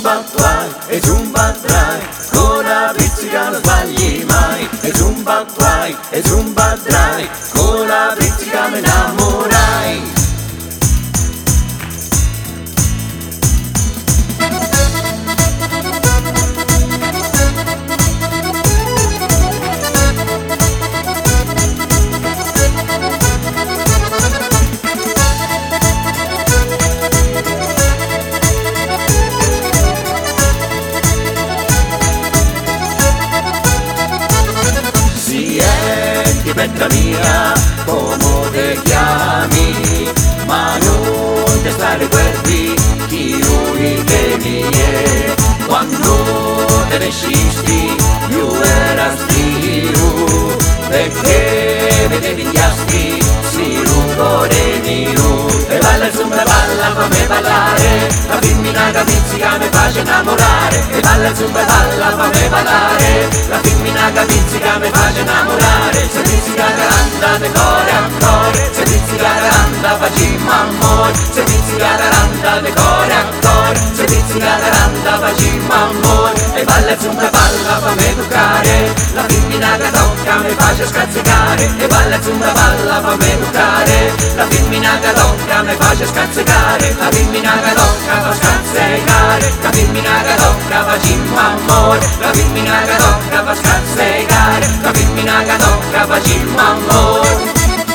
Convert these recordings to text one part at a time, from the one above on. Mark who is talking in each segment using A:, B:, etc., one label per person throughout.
A: zumba tuai, e zumba drai, con la pizzica non sbagli mai. E zumba tuai, e zumba drai, con la pizzica mi innamorai. Bella mia, come te chiami? Ma non ti stare guerri, chi lui che mi è. Quando te ne scisti, io era stio, perché vedevi gli astri, si cuore mio. E balla zumba balla, fammi ballare, la femmina che pizzica mi face innamorare. E balla zumba balla, fammi ballare, la femmina che pizzica mi face innamorare. Se pizzica caranda de core a core, se pizzica caranda facimmo amore. Se pizzica caranda de core a core, se pizzica caranda facimmo amore. E balla zumba balla, fammi toccare, la femmina che tocca mi face scazzicare. E balla zumba balla, fammi toccare, la femmina che tocca mi face scazzicare. La femmina che tocca fa scazzicare, la femmina che tocca facimmo amore. La femmina che tocca fa scazzicare, la femmina che tocca facimmo amore.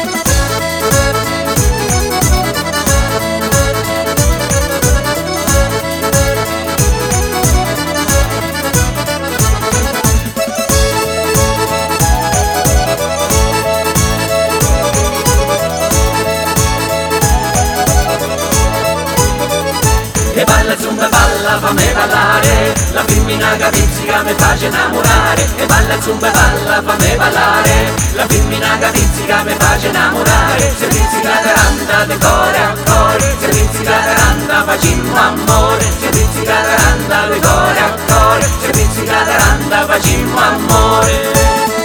A: E balla zumba balla, fammi ballare, la femmina che pizzica mi face innamorare. E balla zumba balla, fammi ballare, la femmina che pizzica mi face innamorare. Se pizzica caranda de core a core, se pizzica caranda facimmo amore. Se pizzica caranda de core a core, se pizzica caranda facimmo amore.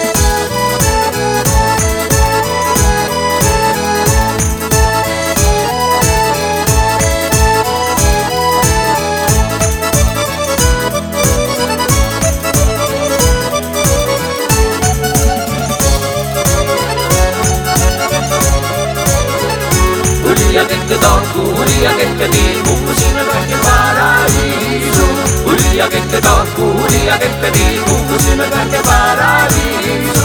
A: Ulia che ti tocco, ulia che ti dico, così mi fai che paradiso. Ulia che ti tocco, ulia che ti dico, così mi fai che paradiso.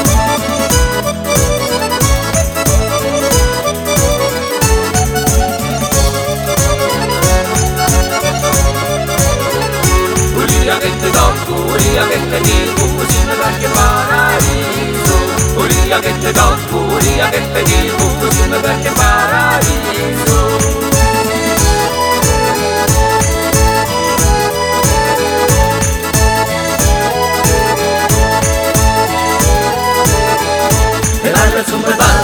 A: Ulia che ti tocco, ulia che ti dico, così mi fai che paradiso. Ulia che ti tocco, ulia che ti dico, così mi fai che paradiso. E balla zumba balla,